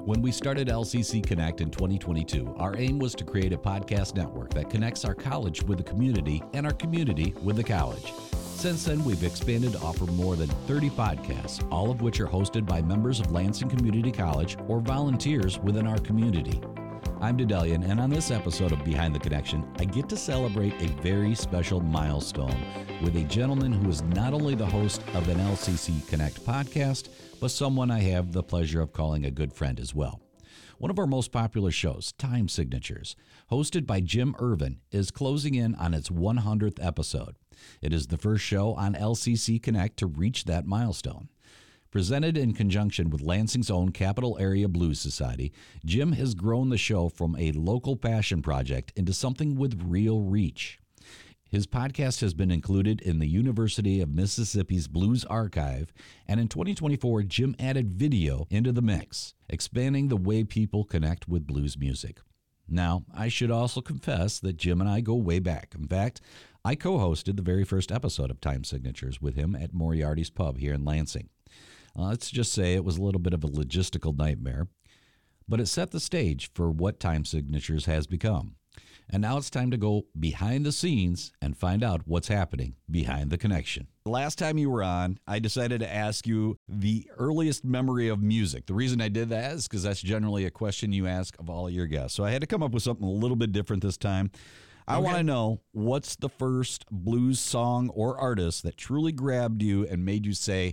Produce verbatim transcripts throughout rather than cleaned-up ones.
When we started L C C Connect in twenty twenty-two, our aim was to create a podcast network that connects our college with the community and our community with the college. Since then, we've expanded to offer more than thirty podcasts, all of which are hosted by members of Lansing Community College or volunteers within our community. I'm Dedelian, and on this episode of Behind the Connection, I get to celebrate a very special milestone with a gentleman who is not only the host of an L C C Connect podcast, but someone I have the pleasure of calling a good friend as well. One of our most popular shows, Time Signatures, hosted by Jim Irvin, is closing in on its one hundredth episode. It is the first show on L C C Connect to reach that milestone. Presented in conjunction with Lansing's own Capital Area Blues Society, Jim has grown the show from a local passion project into something with real reach. His podcast has been included in the University of Mississippi's Blues Archive, and in twenty twenty-four, Jim added video into the mix, expanding the way people connect with blues music. Now, I should also confess that Jim and I go way back. In fact, I co-hosted the very first episode of Time Signatures with him at Moriarty's Pub here in Lansing. Uh, let's just say it was a little bit of a logistical nightmare, but it set the stage for what Time Signatures has become. And now it's time to go behind the scenes and find out what's happening behind the connection. The last time you were on, I decided to ask you the earliest memory of music. The reason I did that is because that's generally a question you ask of all of your guests. So I had to come up with something a little bit different this time. I okay. want to know, what's the first blues song or artist that truly grabbed you and made you say,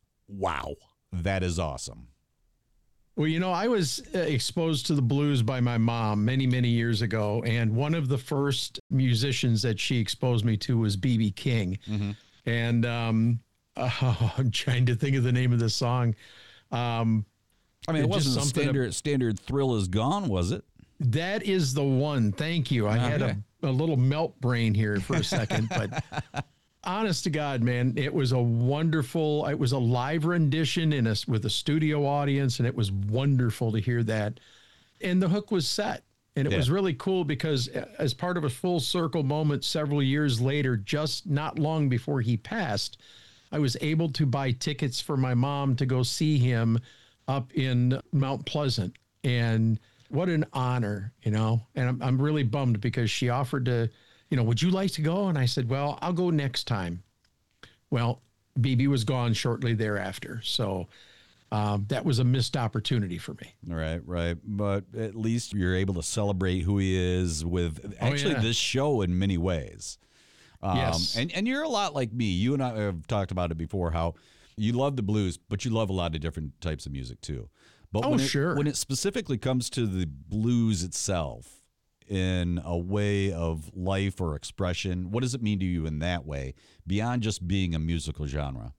wow, that is awesome? Well, you know, I was exposed to the blues by my mom many, many years ago. And one of the first musicians that she exposed me to was B B King. Mm-hmm. And um, oh, I'm trying to think of the name of the song. Um, I mean, it wasn't standard, of, standard Thrill Is Gone, was it? That is the one. Thank you. I okay. had a, a little melt brain here for a second, but honest to God, man, it was a wonderful, it was a live rendition in a, with a studio audience, and it was wonderful to hear that. And the hook was set. And it yeah. was really cool because as part of a full circle moment several years later, just not long before he passed, I was able to buy tickets for my mom to go see him up in Mount Pleasant. And what an honor, you know, and I'm, I'm really bummed because she offered to, you know, would you like to go? And I said, well, I'll go next time. Well, B B was gone shortly thereafter. So um, that was a missed opportunity for me. Right, right. But at least you're able to celebrate who he is with actually oh, yeah. this show in many ways. Um, yes. And, and you're a lot like me. You and I have talked about it before, how you love the blues, but you love a lot of different types of music too. But oh, when it, sure. when it specifically comes to the blues itself, in a way of life or expression, what does it mean to you in that way, beyond just being a musical genre?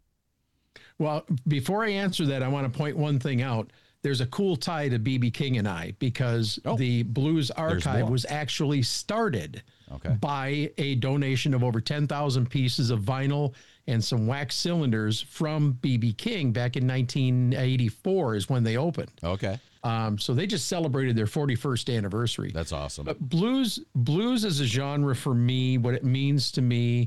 Well, before I answer that, I want to point one thing out. There's a cool tie to B B King and I, because oh, the Blues Archive was actually started okay. by a donation of over ten thousand pieces of vinyl and some wax cylinders from B B King back in nineteen eighty-four is when they opened. Okay. Um, so they just celebrated their forty-first anniversary. That's awesome. But blues, blues as a genre for me, what it means to me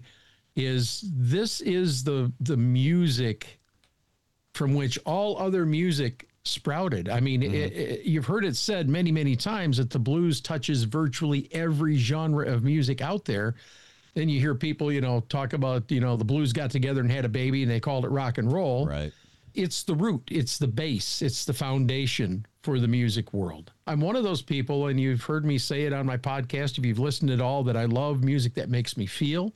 is this is the the music from which all other music sprouted. I mean, mm-hmm. it, it, you've heard it said many, many times that the blues touches virtually every genre of music out there. Then you hear people, you know, talk about, you know, the blues got together and had a baby and they called it rock and roll. Right. It's the root, it's the base, it's the foundation for the music world. I'm one of those people, and you've heard me say it on my podcast, if you've listened at all, that I love music that makes me feel.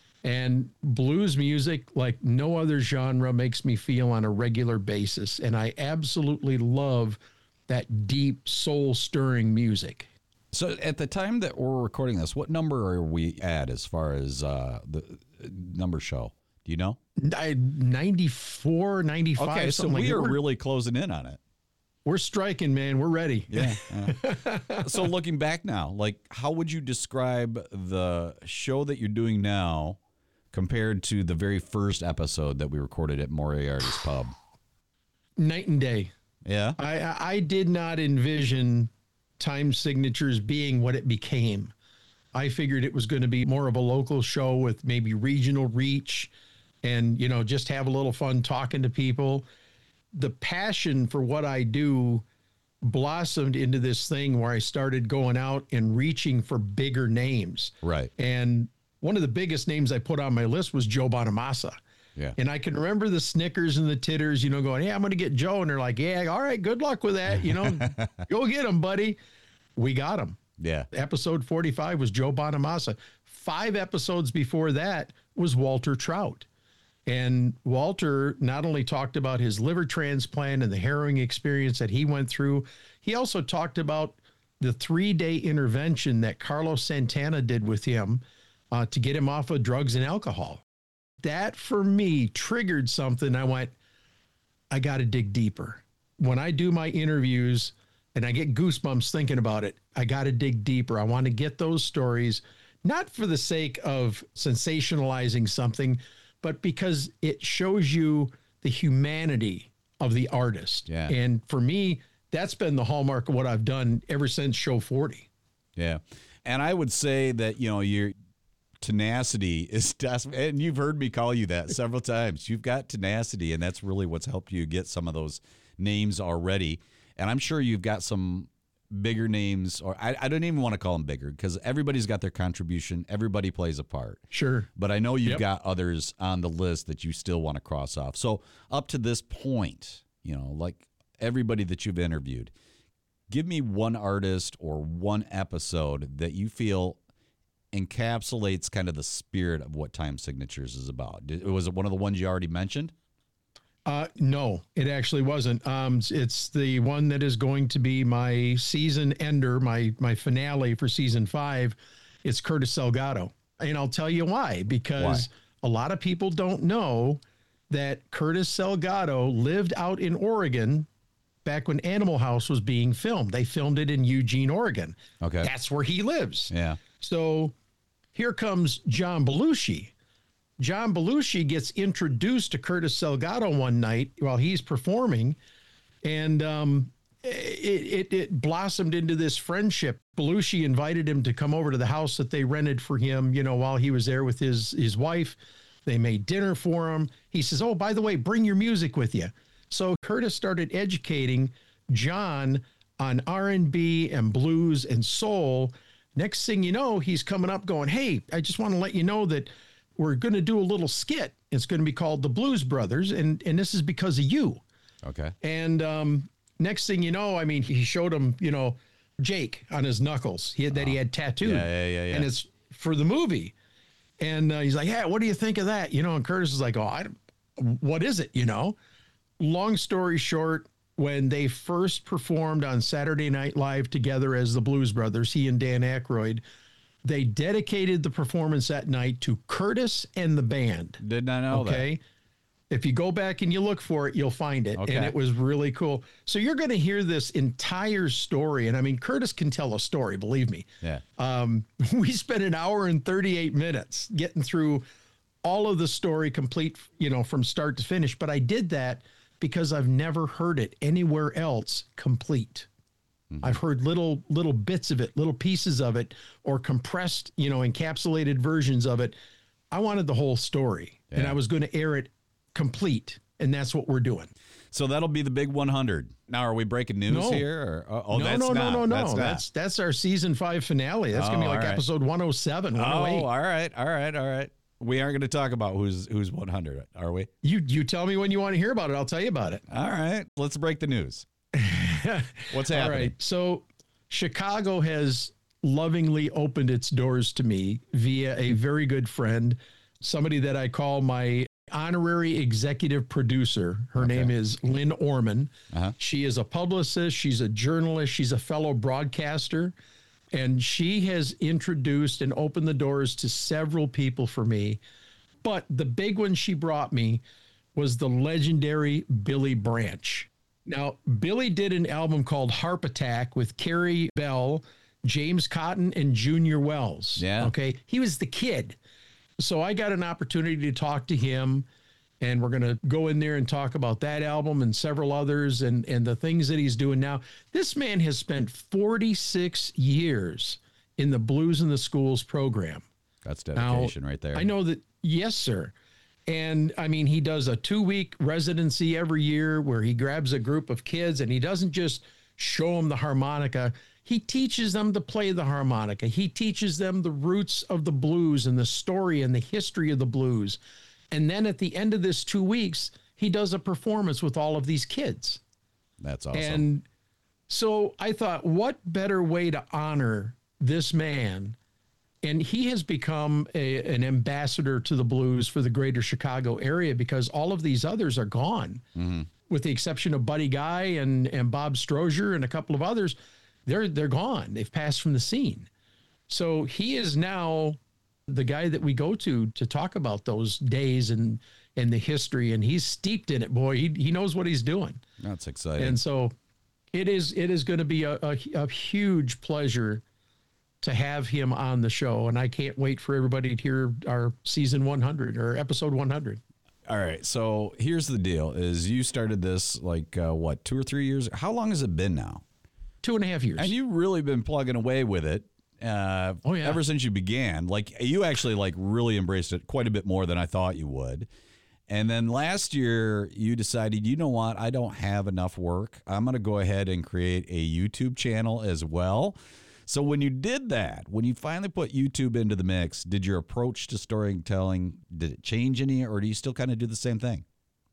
And blues music, like no other genre, makes me feel on a regular basis. And I absolutely love that deep, soul-stirring music. So at the time that we're recording this, what number are we at as far as uh, the number show? Do you know? I, ninety-four, ninety-five. Okay, so we like are really closing in on it. We're striking, man. We're ready. Yeah. yeah. So looking back now, like, how would you describe the show that you're doing now compared to the very first episode that we recorded at Moriarty's Pub? Night and day. Yeah. I I did not envision Time Signatures being what it became. I figured it was going to be more of a local show with maybe regional reach and, you know, just have a little fun talking to people. The passion for what I do blossomed into this thing where I started going out and reaching for bigger names. Right. And one of the biggest names I put on my list was Joe Bonamassa. Yeah. And I can remember the snickers and the titters, you know, going, hey, I'm going to get Joe. And they're like, yeah, all right, good luck with that. You know, go get him, buddy. We got him. Yeah. Episode forty-five was Joe Bonamassa. Five episodes before that was Walter Trout. And Walter not only talked about his liver transplant and the harrowing experience that he went through, he also talked about the three-day intervention that Carlos Santana did with him uh, to get him off of drugs and alcohol. That, for me, triggered something. I went, I got to dig deeper. When I do my interviews and I get goosebumps thinking about it, I got to dig deeper. I want to get those stories, not for the sake of sensationalizing something, but because it shows you the humanity of the artist. Yeah. And for me, that's been the hallmark of what I've done ever since Show forty. Yeah. And I would say that, you know, your tenacity is, and you've heard me call you that several times. You've got tenacity, and that's really what's helped you get some of those names already. And I'm sure you've got some bigger names, or I, I don't even want to call them bigger because everybody's got their contribution. Everybody plays a part. Sure. But I know you've Yep. got others on the list that you still want to cross off. So up to this point, you know, like everybody that you've interviewed, give me one artist or one episode that you feel encapsulates kind of the spirit of what Time Signatures is about. Did, was it one of the ones you already mentioned? Uh, no, it actually wasn't. Um, it's the one that is going to be my season ender, my my finale for season five. It's Curtis Salgado, and I'll tell you why. Because why? A lot of people don't know that Curtis Salgado lived out in Oregon back when Animal House was being filmed. They filmed it in Eugene, Oregon. Okay, that's where he lives. Yeah. So here comes John Belushi. John Belushi gets introduced to Curtis Salgado one night while he's performing, and um, it, it, it blossomed into this friendship. Belushi invited him to come over to the house that they rented for him, you know, while he was there with his, his wife. They made dinner for him. He says, oh, by the way, bring your music with you. So Curtis started educating John on R and B and blues and soul. Next thing you know, he's coming up going, hey, I just want to let you know that we're going to do a little skit. It's going to be called The Blues Brothers, and and this is because of you. Okay. And um, next thing you know, I mean, he showed him, you know, Jake on his knuckles. He had that he had tattooed. Yeah, yeah, yeah, yeah. And it's for the movie. And uh, he's like, yeah, what do you think of that? You know, and Curtis is like, oh, I don't, what is it? You know, long story short, when they first performed on Saturday Night Live together as the Blues Brothers, he and Dan Aykroyd, they dedicated the performance that night to Curtis and the band. Did not know that. Okay. If you go back and you look for it, you'll find it. Okay. And it was really cool. So you're going to hear this entire story. And I mean, Curtis can tell a story, believe me. Yeah. Um, we spent an hour and thirty-eight minutes getting through all of the story complete, you know, from start to finish. But I did that because I've never heard it anywhere else complete. Mm-hmm. I've heard little, little bits of it, little pieces of it, or compressed, you know, encapsulated versions of it. I wanted the whole story, yeah. and I was going to air it complete. And that's what we're doing. So that'll be the big one hundred. Now, are we breaking news no. here? Or, oh, no, that's no, not. no, no, no, that's no. That's, that's our season five finale. That's oh, going to be like right. episode one oh seven, one oh eight. Oh, all right, all right, all right. We aren't going to talk about who's who's one hundred, are we? You you tell me when you want to hear about it. I'll tell you about it. All right. Let's break the news. What's happening? All right. So Chicago has lovingly opened its doors to me via a very good friend, somebody that I call my honorary executive producer. Her okay. name is Lynn Orman. Uh-huh. She is a publicist. She's a journalist. She's a fellow broadcaster. And she has introduced and opened the doors to several people for me. But the big one she brought me was the legendary Billy Branch. Now, Billy did an album called Harp Attack with Carrie Bell, James Cotton, and Junior Wells. Yeah. Okay. He was the kid. So I got an opportunity to talk to him, and we're going to go in there and talk about that album and several others and, and the things that he's doing now. This man has spent forty-six years in the Blues in the Schools program. That's dedication now, right there. I know that. Yes, sir. And I mean, he does a two week residency every year where he grabs a group of kids, and he doesn't just show them the harmonica. He teaches them to play the harmonica. He teaches them the roots of the blues and the story and the history of the blues. And then at the end of this two weeks, he does a performance with all of these kids. That's awesome. And so I thought, what better way to honor this man? And he has become a, an ambassador to the blues for the greater Chicago area, because all of these others are gone, mm-hmm. with the exception of Buddy Guy and, and Bob Strozier and a couple of others. They're, they're gone. They've passed from the scene. So he is now the guy that we go to to talk about those days and, and the history. And he's steeped in it, boy. He, he knows what he's doing. That's exciting. And so it is, it is going to be a, a, a huge pleasure to have him on the show. And I can't wait for everybody to hear our season one hundred or episode one hundred. All right. So here's the deal is you started this like, uh, what, two or three years? How long has it been now? Two and a half years. And you've really been plugging away with it. Uh, oh, yeah. Ever since you began. Like, you actually like really embraced it quite a bit more than I thought you would. And then last year you decided, you know what? I don't have enough work. I'm going to go ahead and create a YouTube channel as well. So when you did that, when you finally put YouTube into the mix, did your approach to storytelling, did it change any, or do you still kind of do the same thing?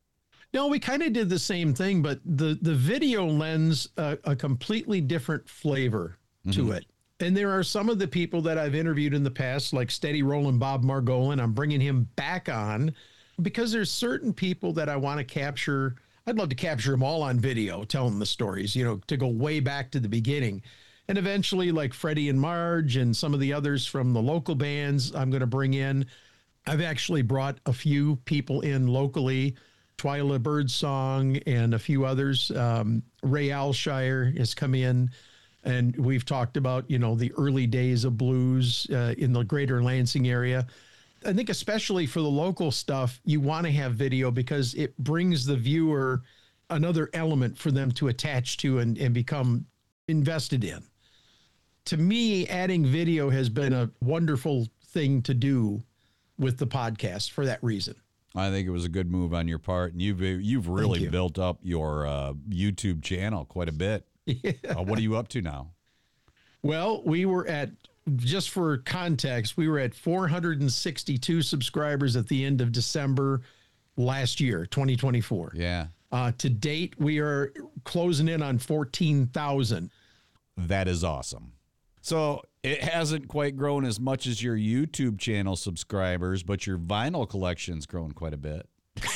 No, we kind of did the same thing, but the, the video lends a, a completely different flavor mm-hmm. to it. And there are some of the people that I've interviewed in the past, like Steady Rollin' Bob Margolin. I'm bringing him back on because there's certain people that I want to capture. I'd love to capture them all on video, telling the stories, you know, to go way back to the beginning. And eventually, like Freddie and Marge and some of the others from the local bands, I'm going to bring in. I've actually brought a few people in locally, Twyla Birdsong and a few others. Um, Ray Alshire has come in, and we've talked about, you know, the early days of blues uh, in the greater Lansing area. I think especially for the local stuff, you want to have video because it brings the viewer another element for them to attach to and, and become invested in. To me, adding video has been a wonderful thing to do with the podcast for that reason. I think it was a good move on your part, and you've you've really you. built up your uh, YouTube channel quite a bit. Yeah. Uh, what are you up to now? Well, we were at, just for context, we were at four hundred sixty-two subscribers at the end of December last year, twenty twenty-four. Yeah. Uh, to date, we are closing in on fourteen thousand. That is awesome. So it hasn't quite grown as much as your YouTube channel subscribers, but your vinyl collection's grown quite a bit.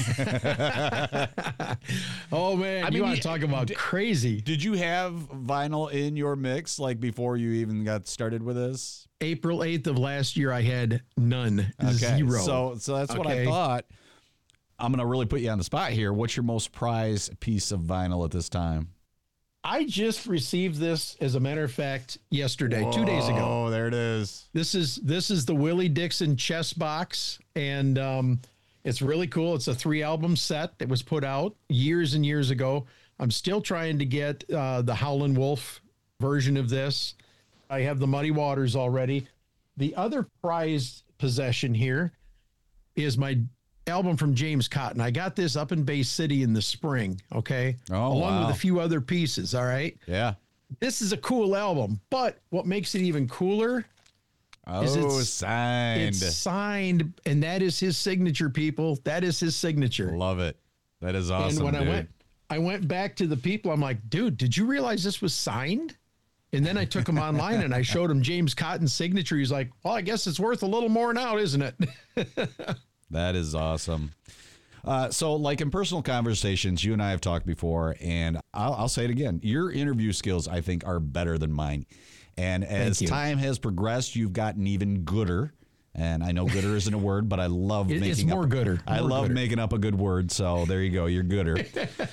Oh, man, I you mean, want to talk about d- crazy. Did you have vinyl in your mix, like, before you even got started with this? April eighth of last year, I had none. Okay. Zero. So, so that's okay. What I thought. I'm going to really put you on the spot here. What's your most prized piece of vinyl at this time? I just received this, as a matter of fact, yesterday, Whoa, two days ago. Oh, there it is. This is this is the Willie Dixon chess box, and um, it's really cool. It's a three-album set that was put out years and years ago. I'm still trying to get uh, the Howlin' Wolf version of this. I have the Muddy Waters already. The other prized possession here is my album from James Cotton. I got this up in Bay City in the spring, okay? Oh, Along wow. with a few other pieces, all right? Yeah. This is a cool album, but what makes it even cooler oh, is it's signed. It's signed, and that is his signature, people. That is his signature. Love it. That is awesome, And when dude. I went, I went back to the people, I'm like, dude, did you realize this was signed? And then I took him online and I showed him James Cotton's signature. He's like, well, I guess it's worth a little more now, isn't it? That is awesome. Uh, so, like in personal conversations, you and I have talked before, and I'll, I'll say it again. Your interview skills, I think, are better than mine. And as time has progressed, you've gotten even gooder. And I know gooder isn't a word, but I love it, making it's more up. gooder. I more love gooder. making up a good word. So there you go. You're gooder.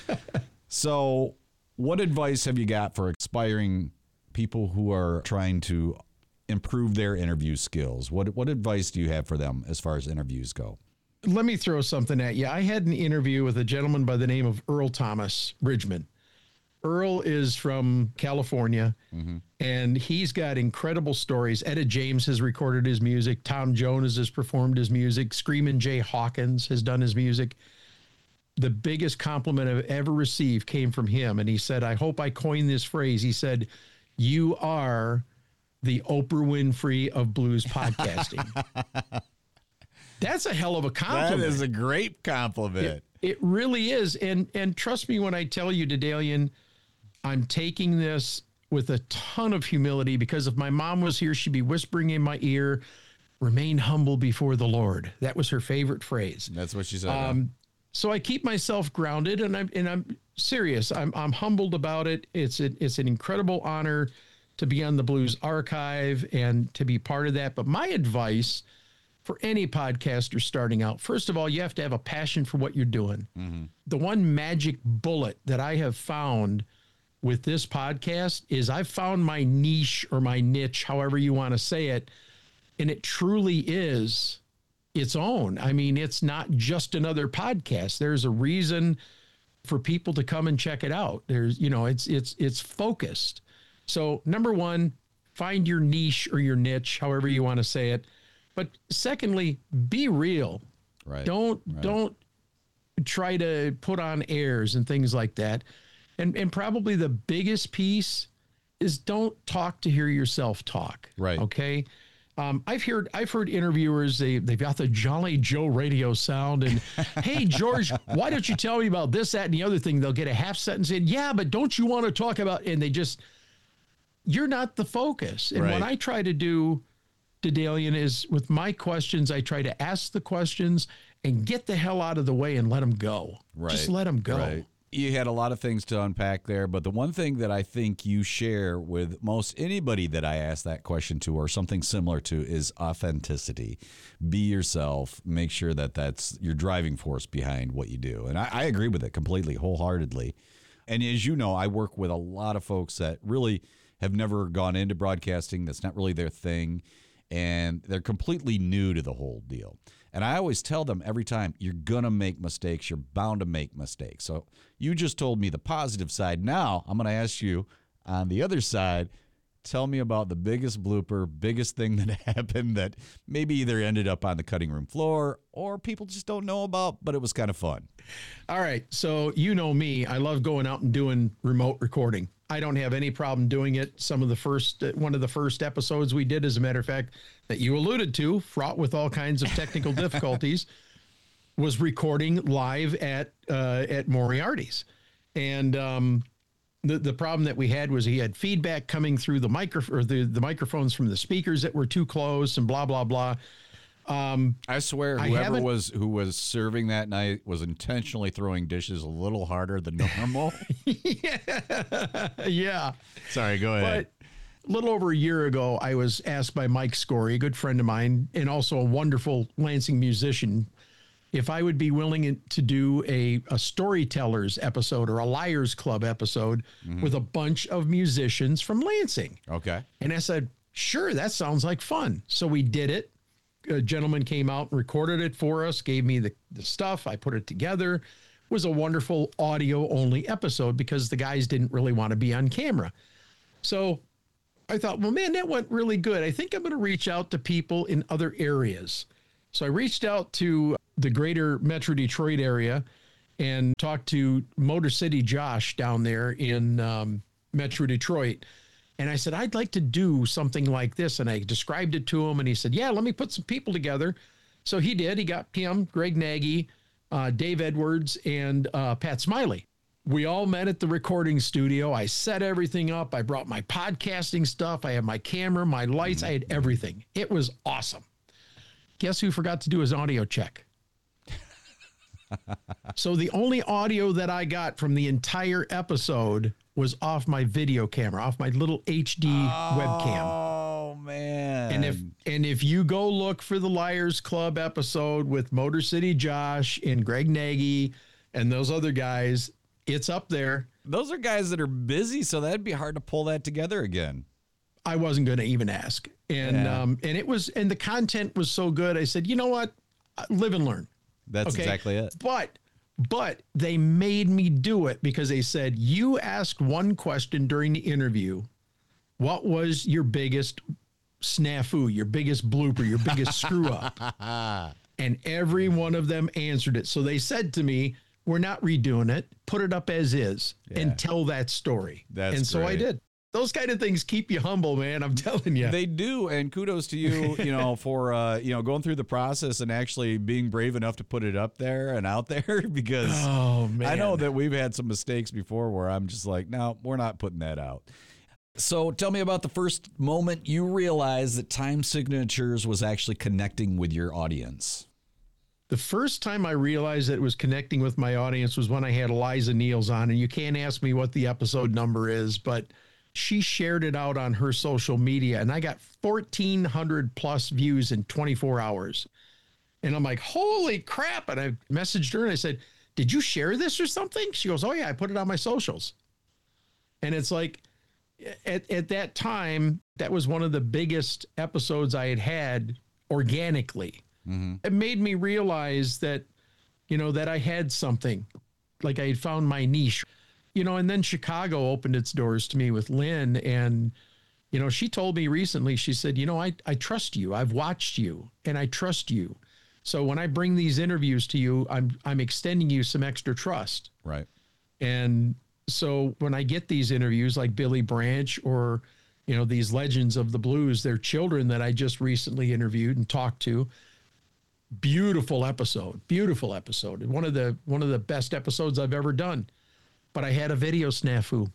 So, what advice have you got for aspiring people who are trying to improve their interview skills? What what advice do you have for them as far as interviews go? Let me throw something at you. I had an interview with a gentleman by the name of Earl Thomas Bridgman. Earl is from California, mm-hmm. and he's got incredible stories. Etta James has recorded his music. Tom Jones has performed his music. Screamin' Jay Hawkins has done his music. the biggest compliment I've ever received came from him. And he said, I hope I coined this phrase. He said, you are the Oprah Winfrey of blues podcasting. That's a hell of a compliment. That is a great compliment. It, it really is. And and trust me when I tell you, Dedalian, I'm taking this with a ton of humility, because if my mom was here, she'd be whispering in my ear, remain humble before the Lord. That was her favorite phrase. That's what she said. Um, so I keep myself grounded, and I'm and I'm serious. I'm I'm humbled about it. It's a, it's an incredible honor to be on the Blues Archive and to be part of that. But my advice for any podcaster starting out, first of all, you have to have a passion for what you're doing. Mm-hmm. The one magic bullet that I have found with this podcast is I've found my niche or my niche, however you want to say it, and it truly is its own. I mean, it's not just another podcast. There's a reason for people to come and check it out. There's, you know, it's it's it's focused. So number one, find your niche or your niche, however you want to say it. But secondly, be real. Right. Don't right. don't try to put on airs and things like that. And and probably the biggest piece is don't talk to hear yourself talk. Right. Okay. Um, I've heard I've heard interviewers, they they've got the Jolly Joe radio sound, and hey George, why don't you tell me about this, that, and the other thing? They'll get a half sentence in, yeah, but don't you want to talk about, and they just, you're not the focus. And right. what I try to do, Dedalian, is with my questions, I try to ask the questions and get the hell out of the way and let them go. Right. Just let them go. Right. You had a lot of things to unpack there, but the one thing that I think you share with most anybody that I ask that question to or something similar to is authenticity. Be yourself. Make sure that that's your driving force behind what you do. And I, I agree with it completely, wholeheartedly. And as you know, I work with a lot of folks that really have never gone into broadcasting. That's not really their thing. And they're completely new to the whole deal. And I always tell them every time, you're going to make mistakes. You're bound to make mistakes. So you just told me the positive side. Now I'm going to ask you on the other side, tell me about the biggest blooper, biggest thing that happened that maybe either ended up on the cutting room floor or people just don't know about, but it was kind of fun. All right. So you know me. I love going out and doing remote recording. I don't have any problem doing it. Some of the first, one of the first episodes we did, as a matter of fact, that you alluded to, fraught with all kinds of technical difficulties, was recording live at uh, at Moriarty's. And um, the the problem that we had was he had feedback coming through the micro or the, the microphones from the speakers that were too close and blah, blah, blah. Um, I swear, I whoever was who was serving that night was intentionally throwing dishes a little harder than normal. yeah. yeah. Sorry, go ahead. But a little over a year ago, I was asked by Mike Scory, a good friend of mine, and also a wonderful Lansing musician, if I would be willing to do a, a storytellers episode or a Liars Club episode mm-hmm. with a bunch of musicians from Lansing. Okay. And I said, sure, that sounds like fun. So we did it. A gentleman came out and recorded it for us, gave me the, the stuff. I put it together. It was a wonderful audio-only episode because the guys didn't really want to be on camera. So I thought, well, man, that went really good. I think I'm going to reach out to people in other areas. So I reached out to the greater Metro Detroit area and talked to Motor City Josh down there in um, Metro Detroit. And I said, I'd like to do something like this. And I described it to him. And he said, yeah, let me put some people together. So he did. He got Kim, Greg Nagy, uh, Dave Edwards, and uh, Pat Smiley. We all met at the recording studio. I set everything up. I brought my podcasting stuff. I had my camera, my lights. I had everything. It was awesome. Guess who forgot to do his audio check? So the only audio that I got from the entire episode was off my video camera, off my little H D oh, webcam. Oh man. And if and if you go look for the Liars Club episode with Motor City Josh and Greg Nagy and those other guys, it's up there. Those are guys that are busy, so that'd be hard to pull that together again. I wasn't going to even ask. And yeah. um and it was and the content was so good. I said, "You know what? Live and learn." That's okay? exactly it. But But they made me do it because they said, you asked one question during the interview. What was your biggest snafu, your biggest blooper, your biggest screw up? And every one of them answered it. So they said to me, we're not redoing it. Put it up as is Yeah. and tell that story. That's and so I great. did. Those kind of things keep you humble, man. I'm telling you. They do, and kudos to you, you know, for uh, you know going through the process and actually being brave enough to put it up there and out there because oh man, I know that we've had some mistakes before where I'm just like, no, we're not putting that out. So tell me about the first moment you realized that Time Signatures was actually connecting with your audience. The first time I realized that it was connecting with my audience was when I had Eliza Niels on, and you can't ask me what the episode number is, but she shared it out on her social media, and I got fourteen hundred plus views in twenty-four hours. And I'm like, holy crap. And I messaged her and I said, did you share this or something? She goes, oh yeah, I put it on my socials. And it's like, at, at that time, that was one of the biggest episodes I had had organically. Mm-hmm. It made me realize that, you know, that I had something, like I had found my niche. You know, and then Chicago opened its doors to me with Lynn. And, you know, she told me recently, she said, you know, I, I trust you. I've watched you and I trust you. So when I bring these interviews to you, I'm, I'm extending you some extra trust. Right. And so when I get these interviews like Billy Branch or, you know, these legends of the blues, their children that I just recently interviewed and talked to, beautiful episode, beautiful episode. One of the, one of the best episodes I've ever done. But I had a video snafu.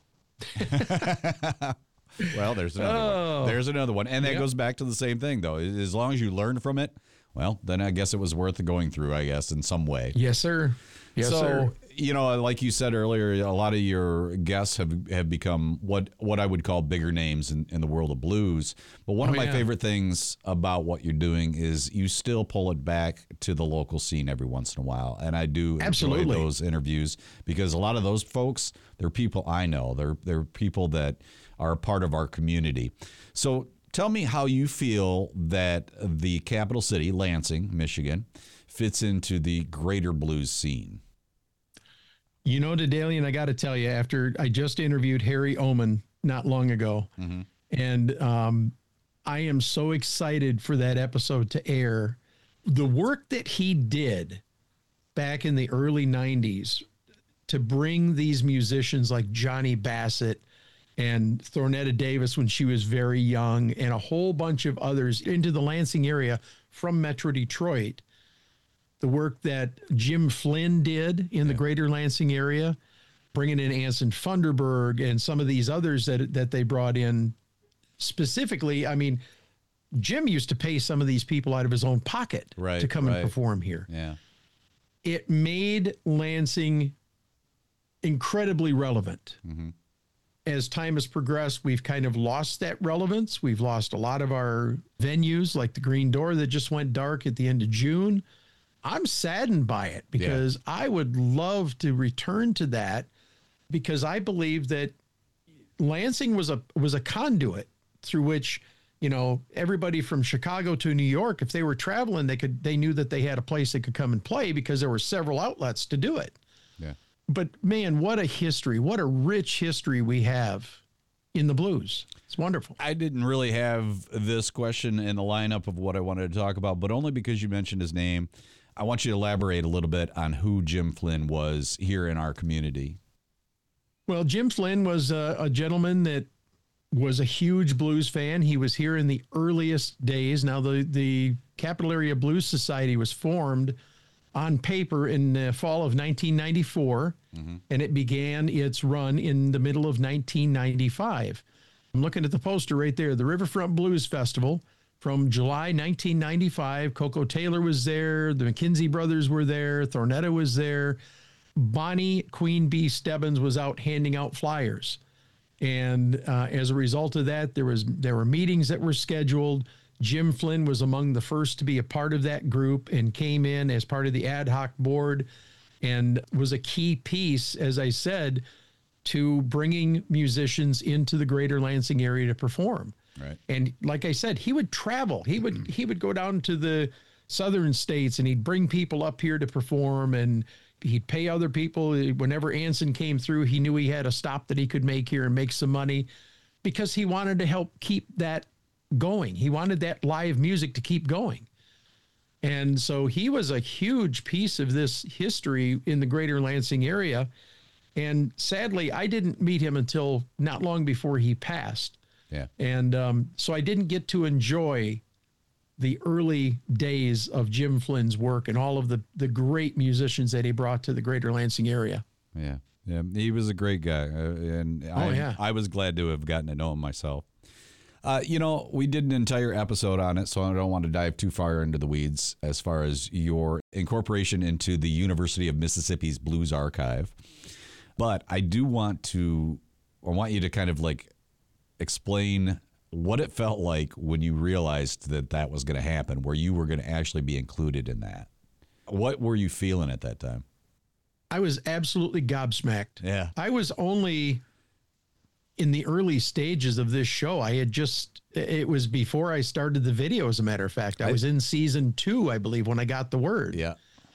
Well, there's another Oh. one. There's another one. And that Yep. goes back to the same thing, though. As long as you learn from it, well, then I guess it was worth going through, I guess, in some way. Yes, sir. Yes, so, sir. you know, like you said earlier, a lot of your guests have, have become what, what I would call bigger names in, in the world of blues. But one Oh, of my yeah. favorite things about what you're doing is you still pull it back to the local scene every once in a while. And I do enjoy Absolutely. those interviews because a lot of those folks, they're people I know. They're, they're people that are a part of our community. So tell me how you feel that the capital city, Lansing, Michigan, fits into the greater blues scene. You know, Dedalian, I got to tell you, after I just interviewed Harry Oman not long ago, Mm-hmm. and um, I am so excited for that episode to air. The work that he did back in the early nineties to bring these musicians like Johnny Bassett and Thornetta Davis when she was very young and a whole bunch of others into the Lansing area from Metro Detroit. The work that Jim Flynn did in the greater Lansing area, bringing in Anson Funderburg and some of these others that that they brought in specifically. I mean, Jim used to pay some of these people out of his own pocket Right, to come right. and perform here. Yeah. It made Lansing incredibly relevant. Mm-hmm. As time has progressed, we've kind of lost that relevance. We've lost a lot of our venues like the Green Door that just went dark at the end of June. I'm saddened by it because I would love to return to that because I believe that Lansing was a was a conduit through which, you know, everybody from Chicago to New York, if they were traveling, they could they knew that they had a place they could come and play because there were several outlets to do it. Yeah. But man, what a history, what a rich history we have in the blues. It's wonderful. I didn't really have this question in the lineup of what I wanted to talk about, but only because you mentioned his name. I want you to elaborate a little bit on who Jim Flynn was here in our community. Well, Jim Flynn was a, a gentleman that was a huge blues fan. He was here in the earliest days. Now, the, the Capital Area Blues Society was formed on paper in the fall of nineteen ninety-four, mm-hmm. and it began its run in the middle of nineteen ninety-five. I'm looking at the poster right there, the Riverfront Blues Festival. From July nineteen ninety-five, Coco Taylor was there, the McKenzie brothers were there, Thornetta was there, Bonnie Queen Bee Stebbins was out handing out flyers. And uh, as a result of that, there was there were meetings that were scheduled. Jim Flynn was among the first to be a part of that group and came in as part of the ad hoc board and was a key piece, as I said, to bringing musicians into the greater Lansing area to perform. Right. And like I said, he would travel. He would he would go down to the southern states and he'd bring people up here to perform, and he'd pay other people. Whenever Anson came through, he knew he had a stop that he could make here and make some money because he wanted to help keep that going. He wanted that live music to keep going. And so he was a huge piece of this history in the greater Lansing area. And sadly, I didn't meet him until not long before he passed. Yeah. And um, so I didn't get to enjoy the early days of Jim Flynn's work and all of the, the great musicians that he brought to the greater Lansing area. Yeah. Yeah. He was a great guy. Uh, and Oh, I, yeah. I was glad to have gotten to know him myself. Uh, you know, we did an entire episode on it, so I don't want to dive too far into the weeds as far as your incorporation into the University of Mississippi's Blues Archive. But I do want to, I want you to kind of like explain what it felt like when you realized that that was going to happen, where you were going to actually be included in that. What were you feeling at that time? I was absolutely gobsmacked. Yeah. I was only in the early stages of this show. I had just, it was before I started the video, as a matter of fact. I, I was in season two, I believe, when I got the word. Yeah.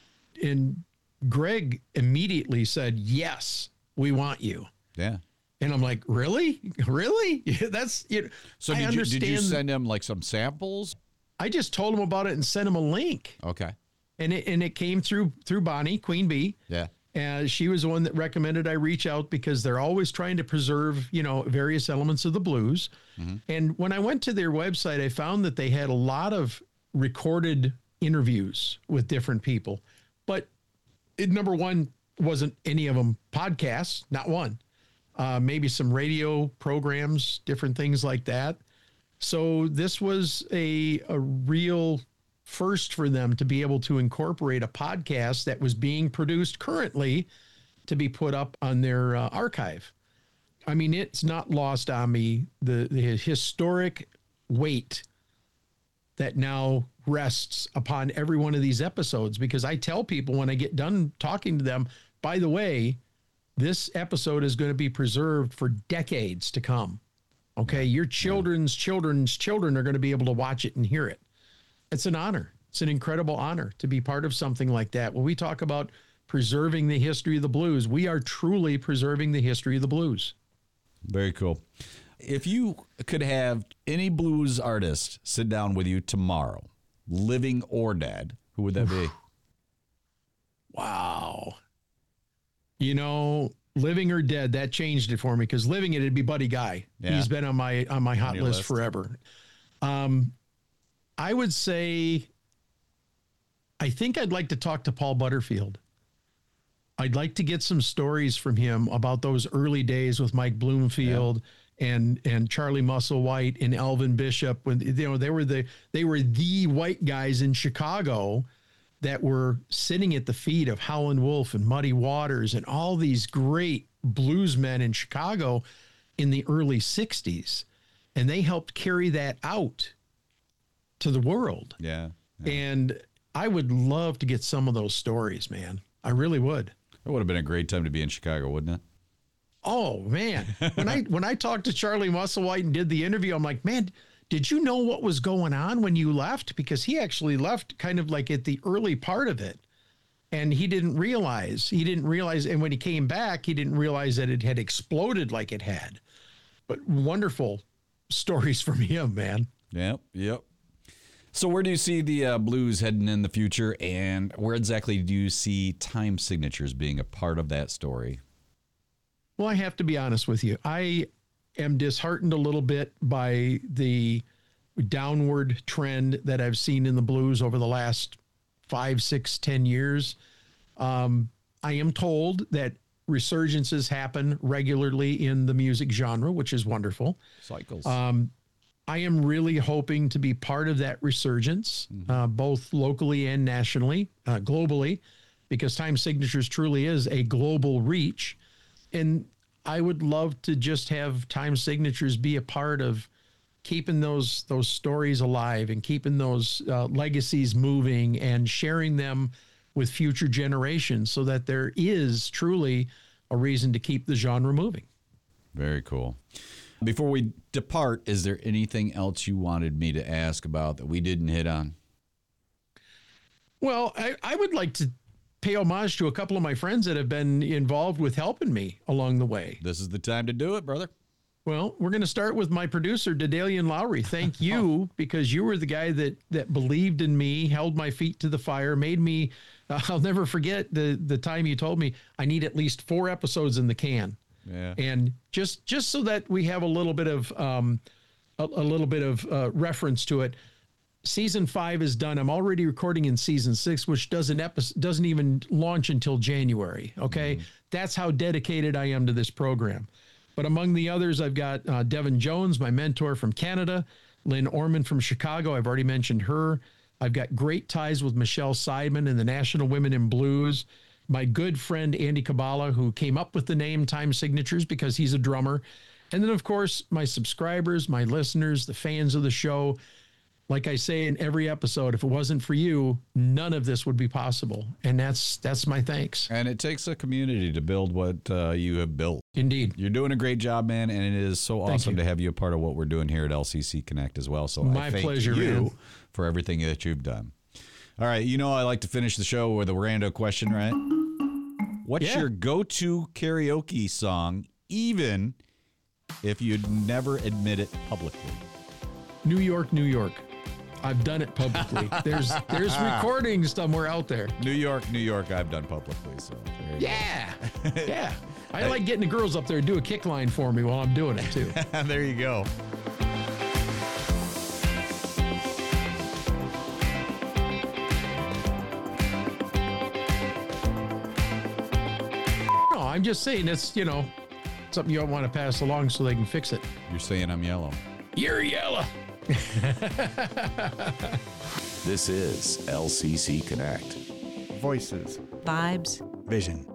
And Greg immediately said, yes, we want you. Yeah. And I'm like, really? Really? That's it. You know, so I did you, understand. did you send him like some samples? I just told him about it and sent him a link. Okay. And it, and it came through, through Bonnie, Queen Bee. Yeah. And she was the one that recommended I reach out because they're always trying to preserve, you know, various elements of the blues. Mm-hmm. And when I went to their website, I found that they had a lot of recorded interviews with different people. But it, number one, wasn't any of them podcasts, not one. Uh, maybe some radio programs, different things like that. So this was a a real first for them to be able to incorporate a podcast that was being produced currently to be put up on their uh, archive. I mean, it's not lost on me the, the historic weight that now rests upon every one of these episodes, because I tell people when I get done talking to them, by the way, this episode is going to be preserved for decades to come. Okay. Your children's children's children are going to be able to watch it and hear it. It's an honor. It's an incredible honor to be part of something like that. When we talk about preserving the history of the blues, we are truly preserving the history of the blues. Very cool. If you could have any blues artist sit down with you tomorrow, living or dead, who would that be? Wow. You know, living or dead, that changed it for me, because living it, it'd be Buddy Guy. Yeah. He's been on my on my hot On your list, list. forever. Um, I would say, I think I'd like to talk to Paul Butterfield. I'd like to get some stories from him about those early days with Mike Bloomfield yeah. and and Charlie Musselwhite and Elvin Bishop, when you know they were the they were the white guys in Chicago that were sitting at the feet of Howlin' Wolf and Muddy Waters and all these great bluesmen in Chicago in the early sixties. And they helped carry that out to the world. Yeah, yeah. And I would love to get some of those stories, man. I really would. It would have been a great time to be in Chicago, wouldn't it? Oh, man. When I when I talked to Charlie Musselwhite and did the interview, I'm like, man, did you know what was going on when you left? Because he actually left kind of like at the early part of it. And he didn't realize, he didn't realize. And when he came back, he didn't realize that it had exploded like it had. But wonderful stories from him, man. Yep, yep. So where do you see the uh, blues heading in the future, and where exactly do you see Time Signatures being a part of that story? Well, I have to be honest with you. I am disheartened a little bit by the downward trend that I've seen in the blues over the last five, six, ten years. Um, I am told that resurgences happen regularly in the music genre, which is wonderful. Cycles. Um, I am really hoping to be part of that resurgence, mm-hmm. uh, both locally and nationally, uh, globally, because Time Signatures truly is a global reach. And I would love to just have Time Signatures be a part of keeping those those stories alive and keeping those uh, legacies moving and sharing them with future generations, so that there is truly a reason to keep the genre moving. Very cool. Before we depart, is there anything else you wanted me to ask about that we didn't hit on? Well, I, I would like to pay homage to a couple of my friends that have been involved with helping me along the way. This is the time to do it, brother. Well, we're going to start with my producer, Dedalian Lowry. Thank you, because you were the guy that that believed in me, held my feet to the fire, made me. Uh, I'll never forget the the time you told me I need at least four episodes in the can. Yeah. And just just so that we have a little bit of um, a, a little bit of uh, reference to it. Season five is done. I'm already recording in season six, which doesn't epi- doesn't even launch until January. Okay, mm. That's how dedicated I am to this program. But among the others, I've got uh, Devin Jones, my mentor from Canada, Lynn Orman from Chicago. I've already mentioned her. I've got great ties with Michelle Seidman and the National Women in Blues. My good friend, Andy Kabbalah, who came up with the name Time Signatures because he's a drummer. And then, of course, my subscribers, my listeners, the fans of the show. Like I say in every episode, if it wasn't for you, none of this would be possible. And that's that's my thanks. And it takes a community to build what uh, you have built. Indeed. You're doing a great job, man. And it is so Thank awesome you. to have you a part of what we're doing here at L C C Connect as well. So my I thank pleasure, you man. for everything that you've done. All right. You know, I like to finish the show with a rando question, right? What's Yeah. your go-to karaoke song, even if you'd never admit it publicly? New York, New York. I've done it publicly. There's there's recordings somewhere out there. New York, New York, I've done publicly. So there you Yeah. Yeah. I like getting the girls up there to do a kick line for me while I'm doing it too. go. There you go. No, I'm just saying it's, you know, something you don't want to pass along so they can fix it. You're saying I'm yellow. You're yellow. This is L C C Connect. Voices. Vibes. Vision.